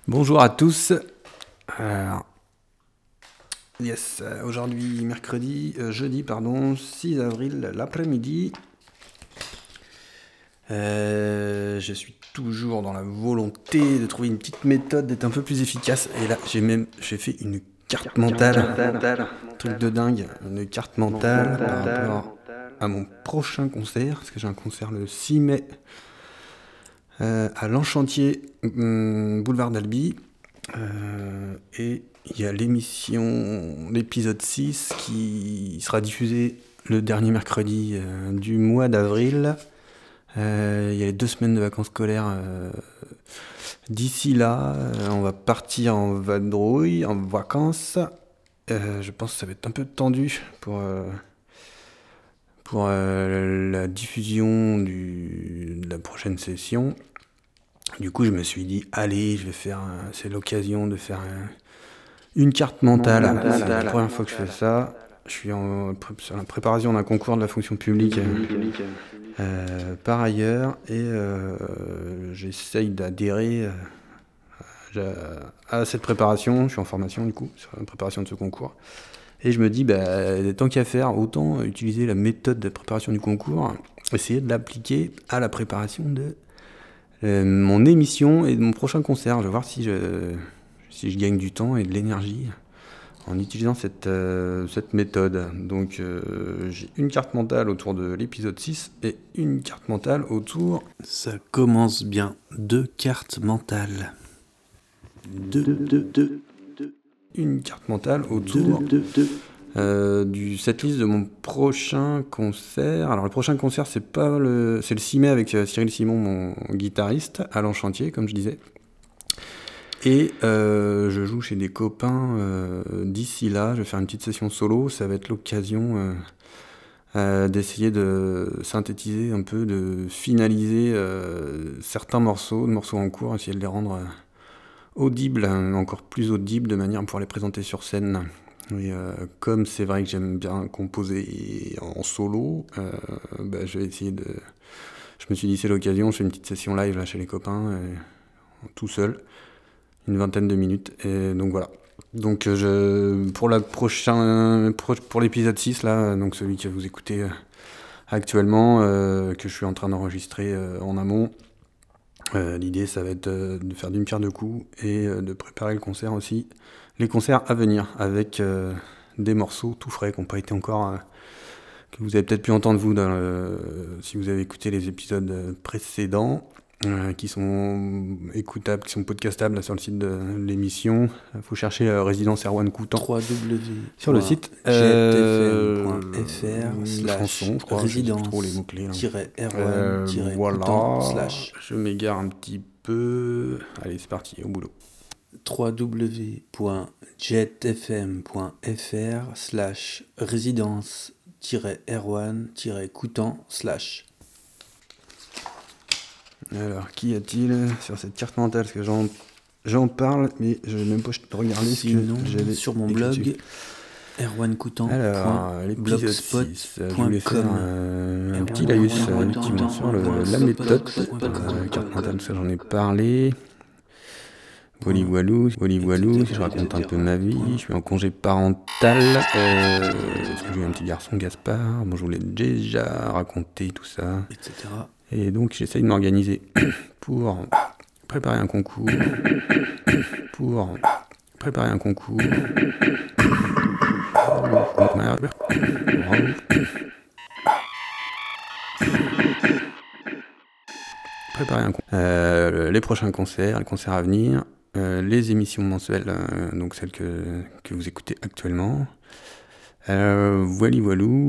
Bonjour à tous. Aujourd'hui jeudi 6 avril, l'après-midi. Je suis toujours dans la volonté de trouver une petite méthode d'être un peu plus efficace. Et là, j'ai fait une carte mentale. Truc de dingue, une carte mentale par rapport à mon prochain concert, parce que j'ai un concert le 6 mai à l'Enchantier, boulevard d'Albi. Et il y a l'épisode 6 qui sera diffusé le dernier mercredi du mois d'avril. Il y a les 2 semaines de vacances scolaires. D'ici là, on va partir en vadrouille, en vacances. Je pense que ça va être un peu tendu pour la diffusion de la prochaine session. Du coup, je me suis dit, allez, c'est l'occasion de faire une carte mentale. C'est la première fois que je fais ça. Je suis sur la préparation d'un concours de la fonction publique par ailleurs, et j'essaye d'adhérer à cette préparation. Je suis en formation du coup sur la préparation de ce concours. Et je me dis, tant qu'à faire, autant utiliser la méthode de préparation du concours, essayer de l'appliquer à la préparation de mon émission et de mon prochain concert. Je vais voir si je gagne du temps et de l'énergie en utilisant cette méthode. Donc j'ai une carte mentale autour de l'épisode 6 et une carte mentale autour... Ça commence bien. 2 cartes mentales. Une carte mentale autour du setlist de mon prochain concert. Alors le prochain concert, c'est le 6 mai avec Cyril Simon, mon guitariste, à l'Enchantier, comme je disais. Et je joue chez des copains d'ici là. Je vais faire une petite session solo. Ça va être l'occasion d'essayer de synthétiser un peu, de finaliser certains morceaux en cours, essayer de les rendre audibles, encore plus audibles, de manière à pouvoir les présenter sur scène. Et comme c'est vrai que j'aime bien composer en solo, je vais essayer de... Je me suis dit c'est l'occasion, je fais une petite session live là chez les copains, tout seul, une 20aine de minutes, et donc voilà. Donc pour l'épisode 6 là, donc celui que vous écoutez actuellement, que je suis en train d'enregistrer en amont, l'idée ça va être de faire d'une pierre deux coups et de préparer le concert aussi, les concerts à venir avec des morceaux tout frais qui n'ont pas été encore que vous avez peut-être pu entendre vous si vous avez écouté les épisodes précédents, qui sont écoutables, qui sont podcastables là, sur le site de l'émission. Il faut chercher Résidence Erwan Coutan sur le site www.jetfm.fr/résidence-erwan-coutan/. Voilà, je m'égare un petit peu. Allez, c'est parti, au boulot. www.jetfm.fr/résidence-erwan-coutan/. Alors, qu'y a-t-il sur cette carte mentale? Parce que j'en parle, mais je n'ai même pas regardé ce que j'avais sur mon blog erwancoutan.blogspot.com. Je voulais faire un petit laïus effectivement sur la méthode carte mentale, ça j'en ai parlé. Wally Walou, je raconte un peu ma vie, je suis en congé parental, parce que j'ai eu un petit garçon, Gaspard, bon je vous l'ai déjà raconté tout ça, etc. Et donc j'essaye de m'organiser pour préparer un concours, préparer un concours, les prochains concerts, les concerts à venir, les émissions mensuelles, donc celles que vous écoutez actuellement. Wally Walou,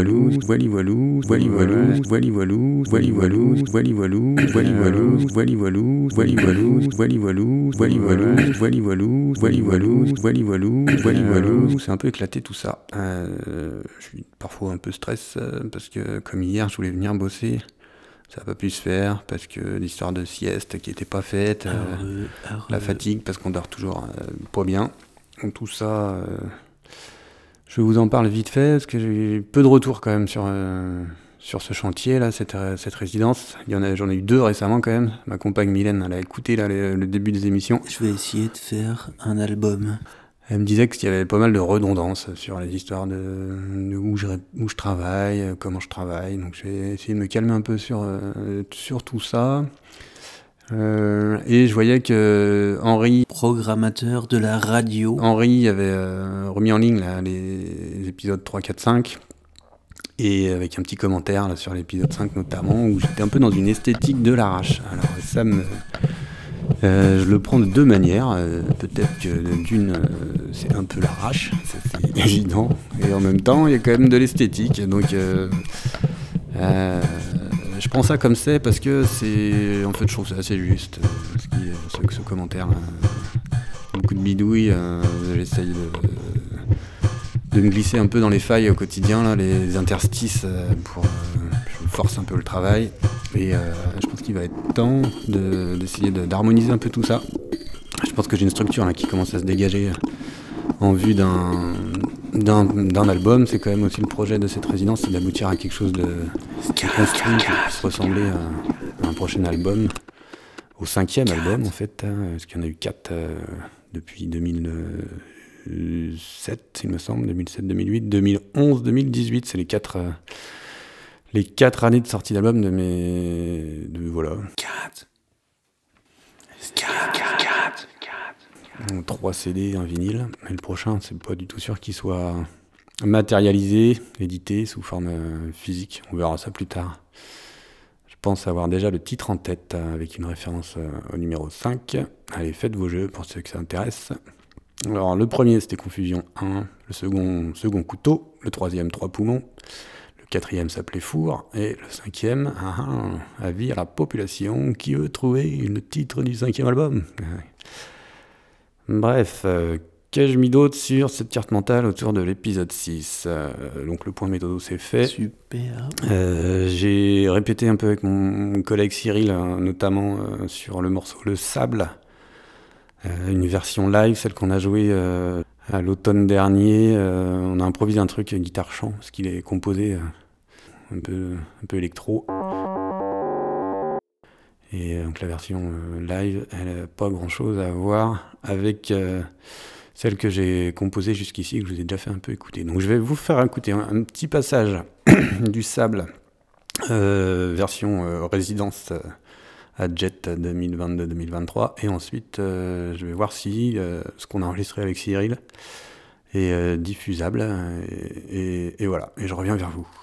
c'est un peu éclaté tout ça. Je suis parfois un peu stress parce que comme hier je voulais venir bosser, ça n'a pas pu se faire parce que l'histoire de sieste qui n'était pas faite, la fatigue parce qu'on dort toujours pas bien, donc tout ça... Je vous en parle vite fait, parce que j'ai peu de retours quand même sur sur ce chantier, là, cette résidence. J'en ai eu 2 récemment quand même. Ma compagne Mylène, elle a écouté là, le début des émissions. Je vais essayer de faire un album. Elle me disait qu'il y avait pas mal de redondances sur les histoires de où je travaille, comment je travaille. Donc j'ai essayé de me calmer un peu sur tout ça. Et je voyais que Henri, Programmateur de la radio. Henri avait remis en ligne là, les épisodes 3, 4, 5. Et avec un petit commentaire là, sur l'épisode 5 notamment, où j'étais un peu dans une esthétique de l'arrache. Alors ça je le prends de 2 manières. Peut-être que d'une, c'est un peu l'arrache, ça, c'est évident. Et en même temps, il y a quand même de l'esthétique. Donc je prends ça comme c'est parce que c'est, en fait, je trouve ça assez juste. Ce commentaire, beaucoup de bidouilles. J'essaye de me glisser un peu dans les failles au quotidien, là, les interstices, je force un peu le travail. Et je pense qu'il va être temps d'essayer d'harmoniser un peu tout ça. Je pense que j'ai une structure là, qui commence à se dégager en vue d'un album. C'est quand même aussi le projet de cette résidence, c'est d'aboutir à quelque chose de construit qui puisse ressembler à un prochain album. Au 5e album en fait, parce qu'il y en a eu 4 depuis 2007, il me semble, 2007, 2008, 2011, 2018, c'est les 4 années de sortie d'album voilà. 4. 3 CD, un vinyle. Et le prochain, c'est pas du tout sûr qu'il soit matérialisé, édité sous forme physique. On verra ça plus tard. Je pense avoir déjà le titre en tête avec une référence au numéro 5. Allez, faites vos jeux pour ceux que ça intéresse. Alors, le premier, c'était Confusion 1. Le second Couteau. Le troisième, 3 poumons. Le quatrième s'appelait Four. Et le cinquième, Avis à la population qui veut trouver le titre du 5e album. Bref, qu'ai-je mis d'autre sur cette carte mentale autour de l'épisode 6 ? Donc le point méthodo c'est fait. Super. J'ai répété un peu avec mon collègue Cyril, notamment sur le morceau Le Sable, une version live, celle qu'on a jouée à l'automne dernier. On a improvisé un truc guitare-chant, parce qu'il est composé un peu électro. Et donc la version live, elle n'a pas grand-chose à voir avec celle que j'ai composée jusqu'ici, que je vous ai déjà fait un peu écouter. Donc je vais vous faire écouter un petit passage du Sable, version résidence à Jet 2022-2023. Et ensuite, je vais voir si ce qu'on a enregistré avec Cyril est diffusable. Et voilà, et je reviens vers vous.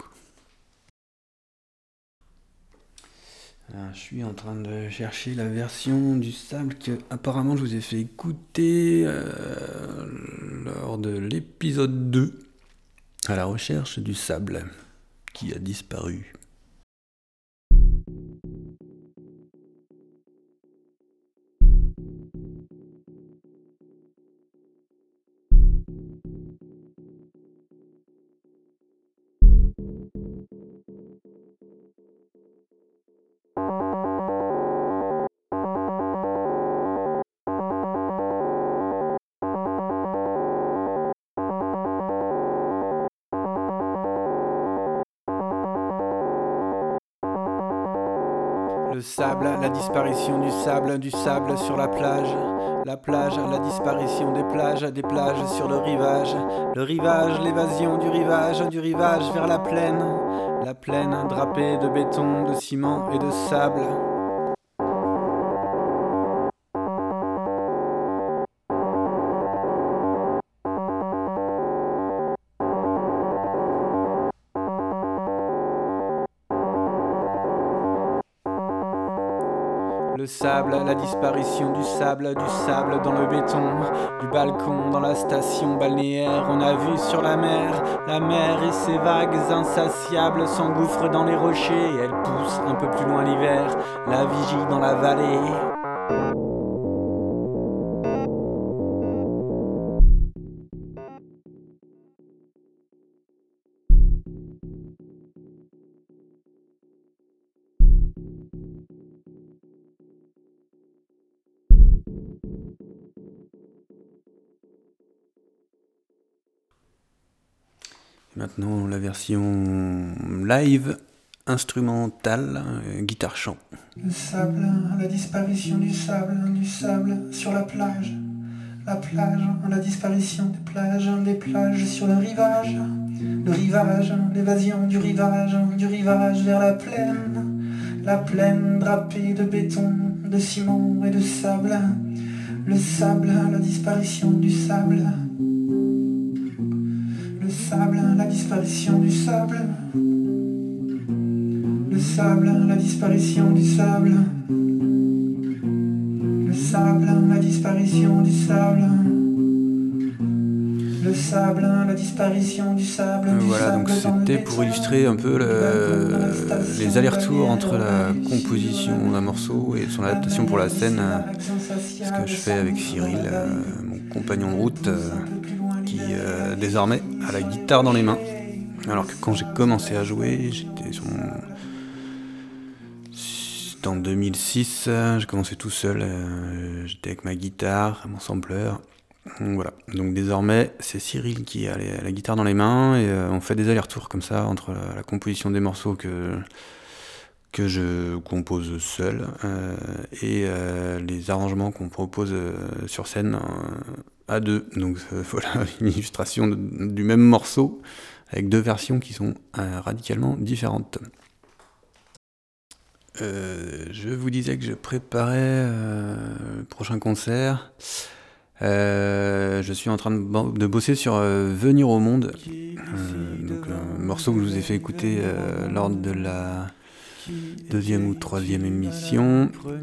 Alors, je suis en train de chercher la version du Sable que apparemment je vous ai fait écouter lors de l'épisode 2, à la recherche du Sable qui a disparu. Le sable, la disparition du sable sur la plage, la disparition des plages sur le rivage, l'évasion du rivage vers la plaine drapée de béton, de ciment et de sable. Le sable, la disparition du sable dans le béton, du balcon dans la station balnéaire. On a vu sur la mer et ses vagues insatiables s'engouffrent dans les rochers. Et elle pousse un peu plus loin l'hiver, la vigie dans la vallée. Maintenant, la version live instrumental, guitare-chant. Le sable, la disparition du sable sur la plage, la disparition des plages sur le rivage, l'évasion du rivage vers la plaine drapée de béton, de ciment et de sable, le sable, la disparition du sable, le sable, la disparition du sable. Le sable, la disparition du sable. Le sable, la disparition du sable. Le sable, la disparition du sable. Voilà, donc c'était pour illustrer un peu les allers-retours entre la composition d'un morceau et son adaptation pour la scène. Ce que je fais avec Cyril, mon compagnon de route, qui désormais a la guitare dans les mains. Alors que quand j'ai commencé à jouer, j'étais sur mon... En 2006, j'ai commencé tout seul, j'étais avec ma guitare, mon sampler. Donc voilà. Donc désormais, c'est Cyril qui a la guitare dans les mains et on fait des allers-retours comme ça entre la composition des morceaux que je compose seul et les arrangements qu'on propose sur scène à deux. Donc voilà, une illustration du même morceau avec deux versions qui sont radicalement différentes. Je vous disais que je préparais le prochain concert. Je suis en train de bosser sur Venir au monde, donc un morceau que je vous ai fait écouter lors de la deuxième ou troisième émission.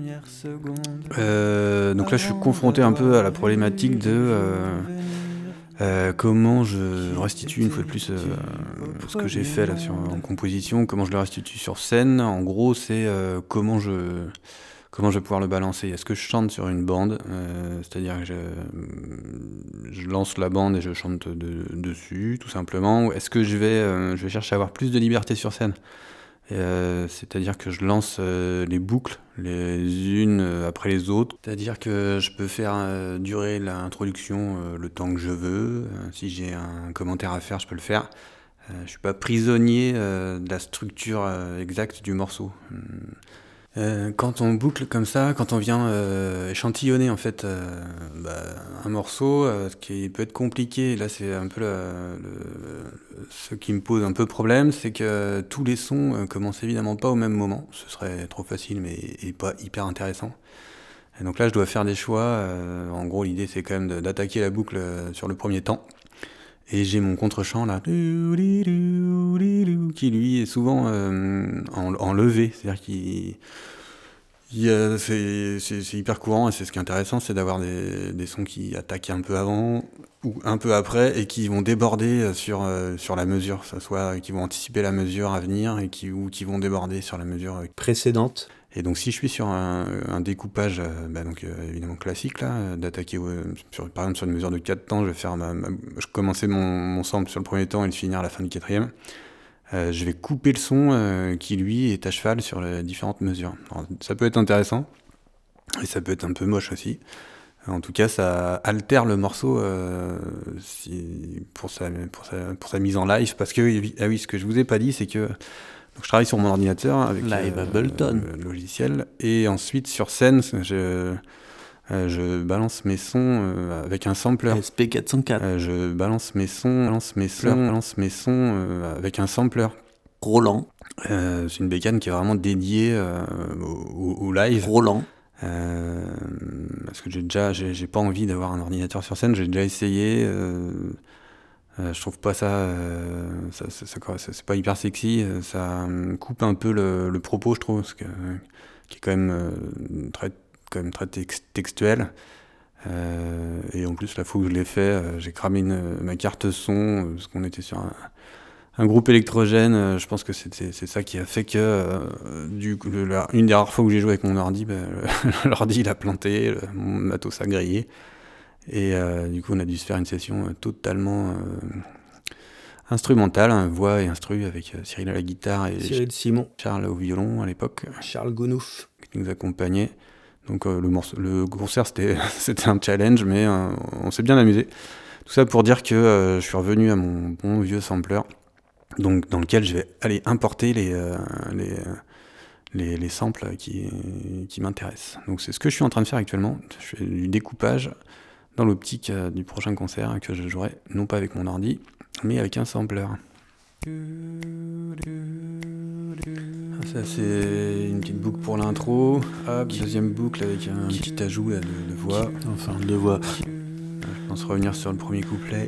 Donc là je suis confronté un peu à la problématique de comment je restitue une fois de plus ce que j'ai fait là en composition, comment je le restitue sur scène. En gros, c'est comment je vais pouvoir le balancer. Est-ce que je chante sur une bande, c'est-à-dire que je lance la bande et je chante dessus, tout simplement, ou est-ce que je vais chercher à avoir plus de liberté sur scène, c'est-à-dire que je lance les boucles les unes après les autres, c'est-à-dire que je peux faire durer l'introduction le temps que je veux, si j'ai un commentaire à faire je peux le faire, je suis pas prisonnier de la structure exacte du morceau. Quand on boucle comme ça, quand on vient échantillonner en fait un morceau, ce qui peut être compliqué, là c'est un peu ce qui me pose un peu problème, c'est que tous les sons commencent évidemment pas au même moment, ce serait trop facile et pas hyper intéressant. Et donc là je dois faire des choix, en gros l'idée c'est quand même d'attaquer la boucle sur le premier temps. Et j'ai mon contre-champ là, qui lui est souvent en levé, c'est-à-dire c'est hyper courant et c'est ce qui est intéressant, c'est d'avoir des sons qui attaquent un peu avant ou un peu après et qui vont déborder sur la mesure, soit qui vont anticiper la mesure à venir ou qui vont déborder sur la mesure précédente. Et donc si je suis sur un découpage évidemment classique là, d'attaquer par exemple sur une mesure de 4 temps, je commençais mon sample sur le premier temps et le finir à la fin du quatrième. Je vais couper le son qui lui est à cheval sur les différentes mesures. Alors, ça peut être intéressant et ça peut être un peu moche aussi. En tout cas, ça altère le morceau pour sa mise en live, parce que ce que je vous ai pas dit, c'est que donc, je travaille sur mon ordinateur avec le logiciel, et ensuite sur scène, je balance mes sons avec un sampler. SP404. Je balance mes sons avec un sampler. Roland. C'est une bécane qui est vraiment dédiée au live. Roland. Parce que j'ai pas envie d'avoir un ordinateur sur scène, j'ai déjà essayé. Je trouve pas ça c'est pas hyper sexy, ça coupe un peu le propos, je trouve, qui est quand même très textuel. Et en plus, la fois où je l'ai fait, j'ai cramé ma carte son, parce qu'on était sur un groupe électrogène. Je pense que c'est ça qui a fait que une des rares fois où j'ai joué avec mon ordi, l'ordi il a planté, mon matos a grillé. Et du coup, on a dû se faire une session totalement instrumentale, voix et instru, avec Cyril à la guitare et Cyril Simon. Charles au violon à l'époque. Charles Gounouf. Qui nous accompagnait. Donc le concert, c'était un challenge, mais on s'est bien amusé. Tout ça pour dire que je suis revenu à mon bon vieux sampler, donc dans lequel je vais aller importer les samples qui m'intéressent. Donc c'est ce que je suis en train de faire actuellement. Je fais du découpage dans l'optique du prochain concert que je jouerai non pas avec mon ordi, mais avec un sampler. Ça c'est une petite boucle pour l'intro. Hop, deuxième boucle avec un petit ajout là, de voix. Enfin, de voix. Je pense revenir sur le premier couplet.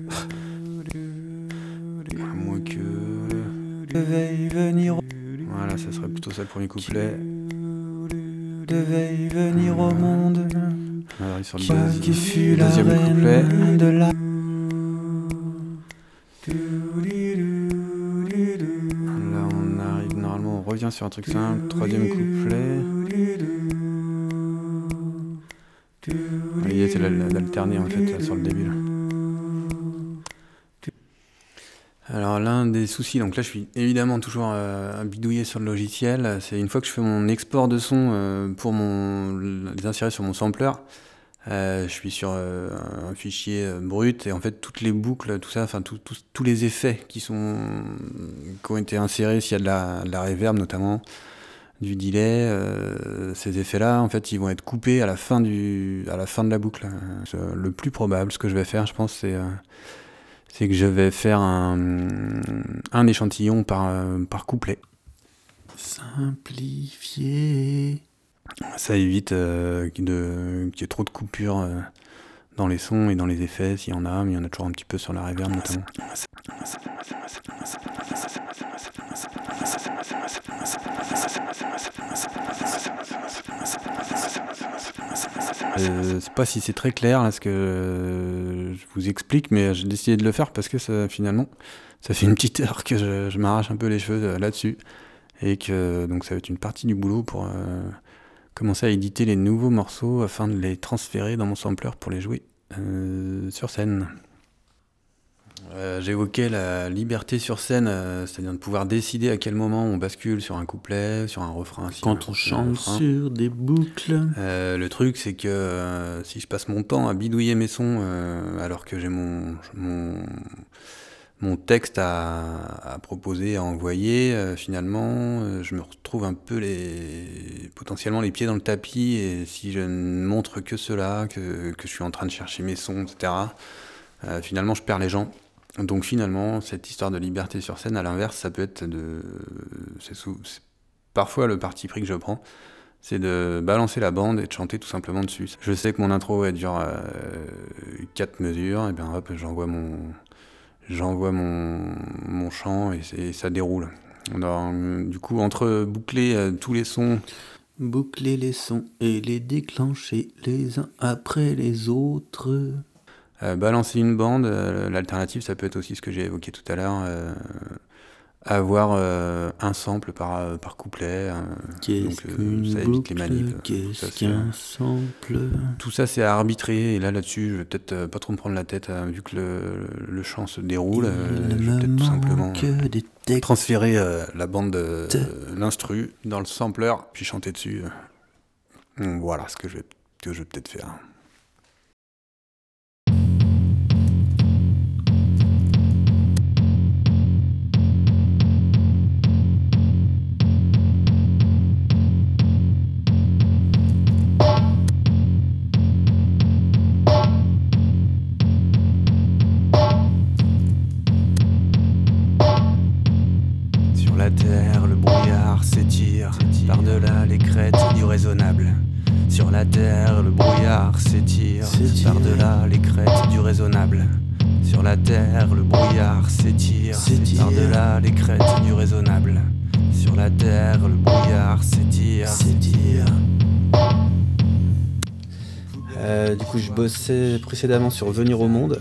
À moins que... Devait venir, Voilà, ça serait plutôt ça le premier couplet. devait venir au monde, On arrive sur le qui fut la deuxième couplet. reine de la... Là on arrive, normalement on revient sur un truc simple. Troisième couplet. L'idée c'est d'alterner en fait sur le début là. Alors l'un des soucis, donc là je suis évidemment toujours bidouillé sur le logiciel, c'est une fois que je fais mon export de son pour les insérer sur mon sampler, je suis sur un fichier brut et en fait toutes les boucles, tout ça, enfin tous les effets qui ont été insérés, s'il y a de la reverb notamment, du delay, ces effets-là en fait ils vont être coupés à la fin de la boucle. Le plus probable, ce que je vais faire je pense c'est que je vais faire un échantillon par couplet. Simplifié. Ça évite qu'il y ait trop de coupures dans les sons et dans les effets, s'il y en a, mais il y en a toujours un petit peu sur la reverb notamment. Je sais pas si c'est très clair là, ce que je vous explique, mais j'ai décidé de le faire parce que finalement, ça fait une petite heure que je m'arrache un peu les cheveux là-dessus, et que donc ça va être une partie du boulot pour commencer à éditer les nouveaux morceaux afin de les transférer dans mon sampler pour les jouer sur scène. J'évoquais la liberté sur scène, c'est-à-dire de pouvoir décider à quel moment on bascule sur un couplet, sur un refrain. Quand on chante sur des boucles. Le truc, c'est que si je passe mon temps à bidouiller mes sons alors que j'ai mon texte à proposer, à envoyer, finalement, je me retrouve un peu potentiellement les pieds dans le tapis, et si je ne montre que cela, que je suis en train de chercher mes sons, etc., finalement, je perds les gens. Donc finalement, cette histoire de liberté sur scène, à l'inverse, ça peut être c'est parfois le parti pris que je prends, c'est de balancer la bande et de chanter tout simplement dessus. Je sais que mon intro elle dure 4 mesures, et bien hop, j'envoie mon chant et ça déroule. Du coup, entre boucler tous les sons, Boucler les sons et les déclencher les uns après les autres. balancer une bande, l'alternative ça peut être aussi ce que j'ai évoqué tout à l'heure, avoir un sample par couplet, donc ça évite les manips. Qu'est-ce qu'un sample? Tout ça c'est à arbitrer, et là-dessus je vais peut-être pas trop me prendre la tête, vu que le chant se déroule, je vais peut-être tout simplement transférer la bande de l'instru dans le sampler, puis chanter dessus. Voilà ce que je vais peut-être faire. La terre, le brouillard s'étire par-delà les crêtes du raisonnable. Sur la terre, le brouillard s'étire par-delà les crêtes du raisonnable. Sur la terre, le brouillard s'étire par-delà les crêtes du raisonnable. Sur la terre, le brouillard s'étire. Du coup, je bossais précédemment sur Venir au monde.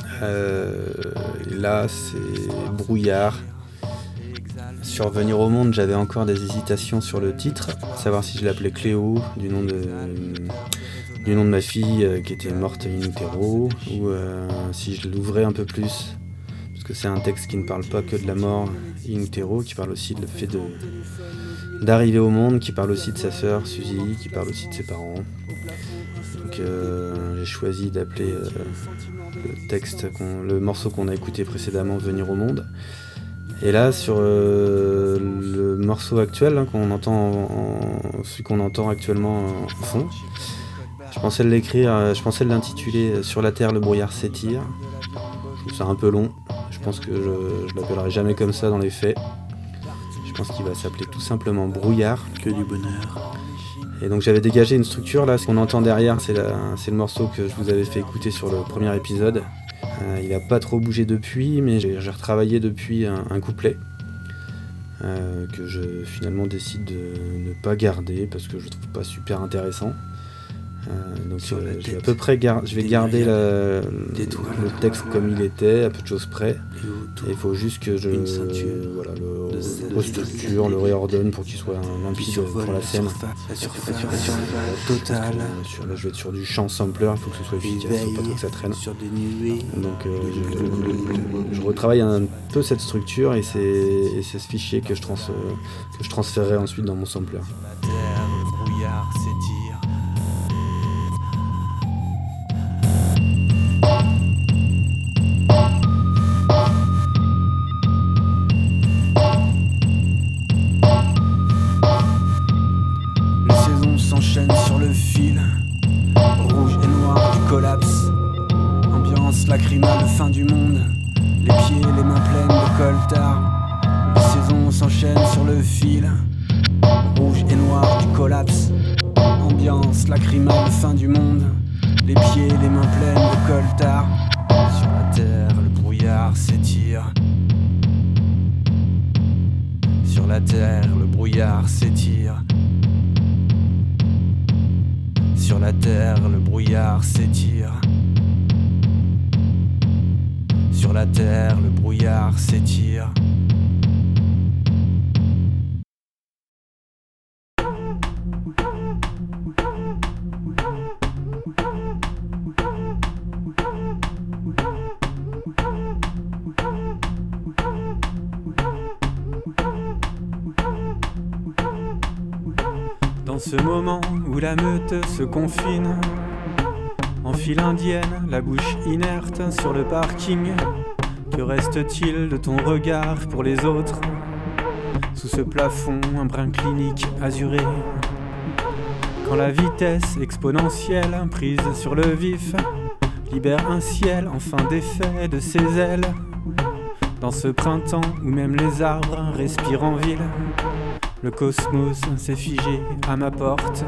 Là, c'est brouillard. Sur Venir au monde, j'avais encore des hésitations sur le titre, savoir si je l'appelais Cléo, du nom de ma fille qui était morte in utero, ou si je l'ouvrais un peu plus, parce que c'est un texte qui ne parle pas que de la mort in utero, qui parle aussi de le fait d'arriver au monde, qui parle aussi de sa sœur Suzy, qui parle aussi de ses parents. Donc j'ai choisi d'appeler le morceau qu'on a écouté précédemment Venir au monde. Et là, sur le morceau actuel hein, qu'on entend, celui qu'on entend actuellement en fond, je pensais l'intituler Sur la terre, le brouillard s'étire. Je trouve ça un peu long. Je pense que je l'appellerai jamais comme ça dans les faits. Je pense qu'il va s'appeler tout simplement Brouillard. Que du bonheur. Et donc j'avais dégagé une structure là. Ce qu'on entend derrière, c'est le morceau que je vous avais fait écouter sur le premier épisode. Il n'a pas trop bougé depuis, mais j'ai retravaillé depuis un couplet que je finalement décide de ne pas garder parce que je le trouve pas super intéressant. Donc je vais à peu près je vais garder le texte comme il était, à peu de choses près. Et il faut juste que je le restructure, le réordonne pour qu'il soit limpide pour la scène. La surface totale. Là, je vais être sur du chant sampler, il faut que ce soit efficace, faut pas trop que ça traîne. Sur des nuées. Donc je retravaille un peu cette structure et c'est ce fichier que je transférerai ensuite dans mon sampler. La terre, le brouillard s'étire. S'enchaîne sur le fil, rouge et noir du collapse. Ambiance lacrymale, fin du monde. Les pieds, les mains pleines de coltard. Les saisons s'enchaînent sur le fil, rouge et noir du collapse. Ambiance lacrymale, fin du monde. Les pieds, les mains pleines de coltard. Sur la terre, le brouillard s'étire. Sur la terre, le brouillard s'étire. Sur la terre, le brouillard s'étire. Sur la terre, le brouillard s'étire. Dans ce moment où la meute se confine, en file indienne, la bouche inerte sur le parking, que reste-t-il de ton regard pour les autres? Sous ce plafond, un brin clinique azuré. Quand la vitesse exponentielle, prise sur le vif, libère un ciel enfin défait de ses ailes. Dans ce printemps où même les arbres respirent en ville, le cosmos s'est figé à ma porte.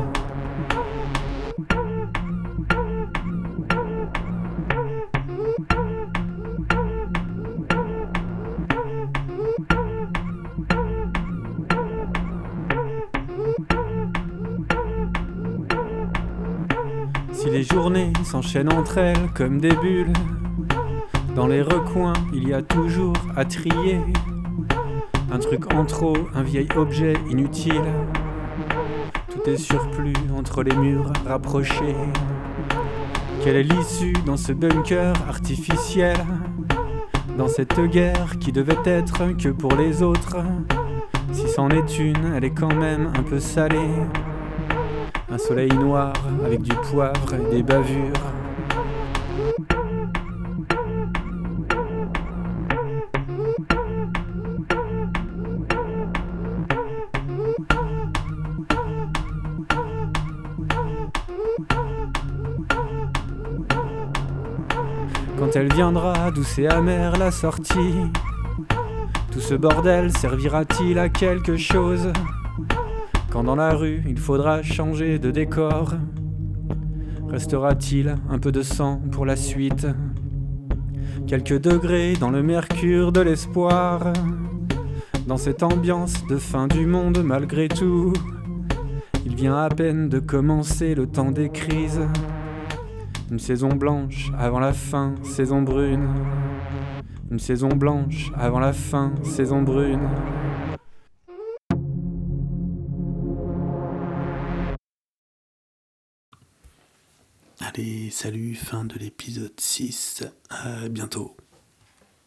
Si les journées s'enchaînent entre elles comme des bulles, dans les recoins il y a toujours à trier. Un truc en trop, un vieil objet inutile. Tout est surplus entre les murs rapprochés. Quelle est l'issue dans ce bunker artificiel? Dans cette guerre qui devait être que pour les autres. Si c'en est une, elle est quand même un peu salée. Un soleil noir avec du poivre et des bavures. Quand elle viendra, douce et amère la sortie, tout ce bordel servira-t-il à quelque chose? Quand dans la rue il faudra changer de décor, restera-t-il un peu de sang pour la suite? Quelques degrés dans le mercure de l'espoir, dans cette ambiance de fin du monde malgré tout. Il vient à peine de commencer le temps des crises. Une saison blanche avant la fin, saison brune. Une saison blanche avant la fin, saison brune. Allez, salut, fin de l'épisode 6. À bientôt.